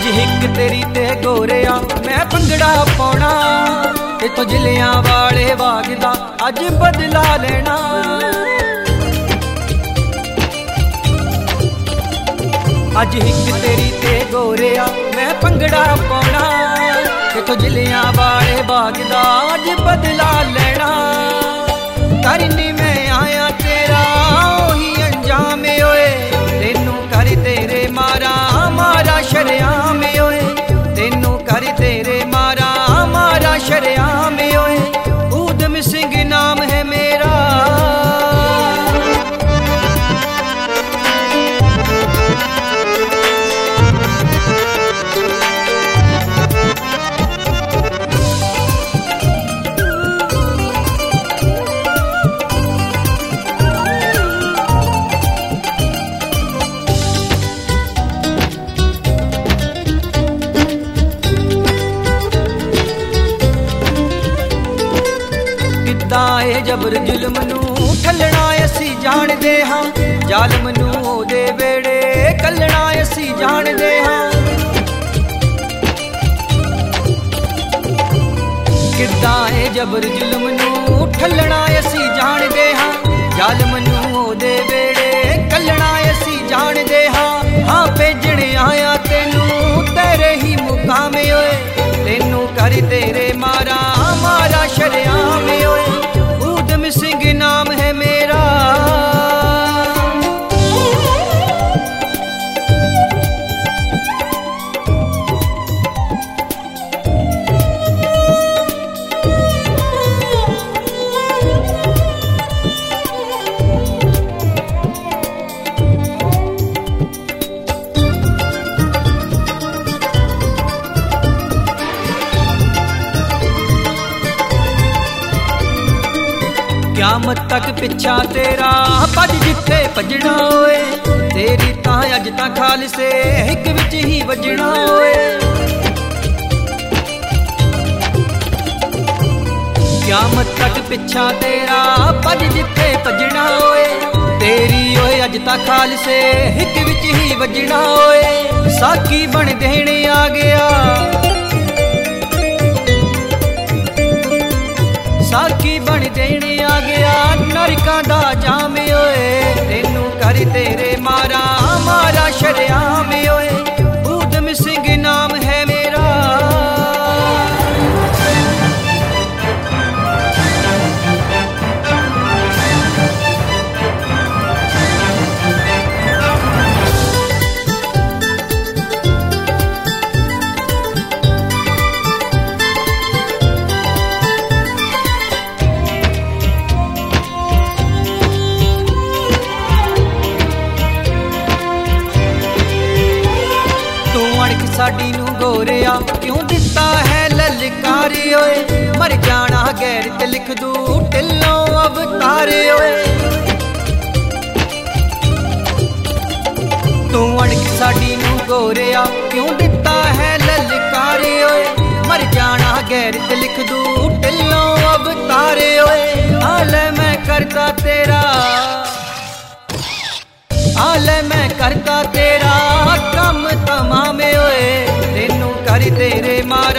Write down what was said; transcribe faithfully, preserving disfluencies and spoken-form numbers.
अज हिक तेरी ते गोरिया मैं भंगड़ा पाउणा, इथों जिलियां वाले वागदा अज बदला लेना। अज हिक तेरी ते गोरिया मैं भंगड़ा पाउणा, इथों जिलियां वाले वागदा अज बदला लेना। करनी मैं आया तेरा ओही अंजाम ओए, तेनू कर तेरे मारा मारा शरेआम ओए, तेनू कर तेरे मारा मारा शरेआम ओए। ऊधम सिंह नाम है मेरा, ए जबर जुल्म नू ठलना असी जानदे हां, जालम नू ओदे वेड़े कलना असी जानदे हां। किद्दां ए जबर जुल्म नू ठलना असी जानदे हां, जालम नू ओदे वेड़े कलना असी जानदे हां। हां भेजण आया तेनू तेरे ही मुकाम ओए, तेनू कर तेरे मारा मारा शरेआम ओए। सिंह नाम है मेरा, क्यामत तक पिछा तेरा भज जिथे भजना होए, तेरी तां अज तां खालसे हिक विच ही वजना होए। क्यामत तक पिछा तेरा भज जिथे भजना होए, तेरी ओए अज तां खालसे हिक विच ही वजना होए। साकी बन देने आ गया, साकी बन देने आ गया नरकां दा जाम ओए, तेनू कर तेरे मारा मारा शरेआम ओए। ऊधम सिंह नाम है मेरा, साडी नू गोरिया क्यों दिता है ललकारी ओए, मर जाना गैर ते लिख दू टिल्लों अवतारे ओए। तू अड़क साडी नू गोरिया क्यों दिता है ललकारी ओए, मर जाना गैर ते लिख दू टिल्लों अवतारे ओए। हाल मैं करता तेरा, हाल मैं करता तेरा कम तमाम ओए, तेनू कर तेरे मारा